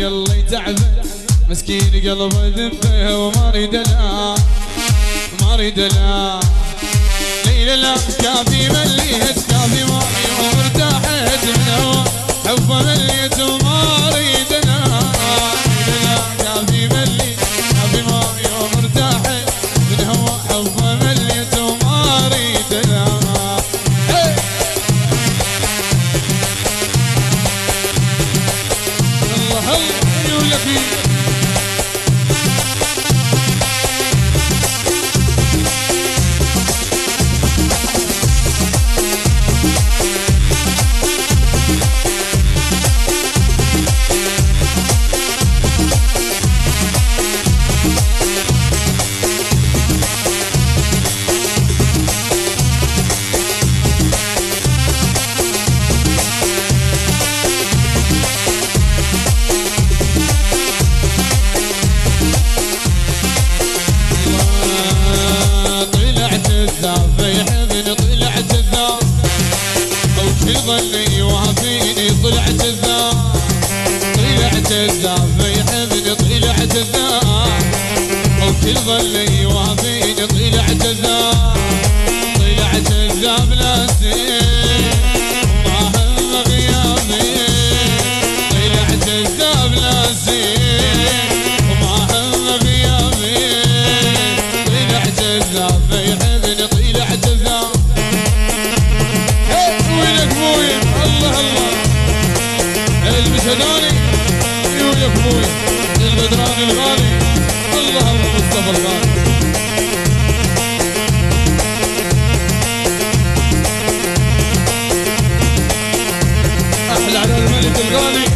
الله يتعبه مسكين قلبه ذبه وما اريد لا ما اريد لا ليلى لا كافي مليت كافي ماي وارتاحت من هوا حبه مليت وما اريد لا ليلى لا كافي مليت كافي ماي وارتاحت من هوا حبه مليت وما اريد لا الله الله يولك ظني يوافيني طلعت الذاب طلعت الذاب يحبني طلعت الذاب وكل ظني يوافيني طلعت الذاب طلعت الذاب لا زين ما هم غيابي طلعت الذاب لا زين وما هم غيابي طلعت الذاب يحبني طلعت الذاب الله الله المسداني وياك ابوي البدراني الغالي الله الله مصطفى الغالي احلى على الملك الغالي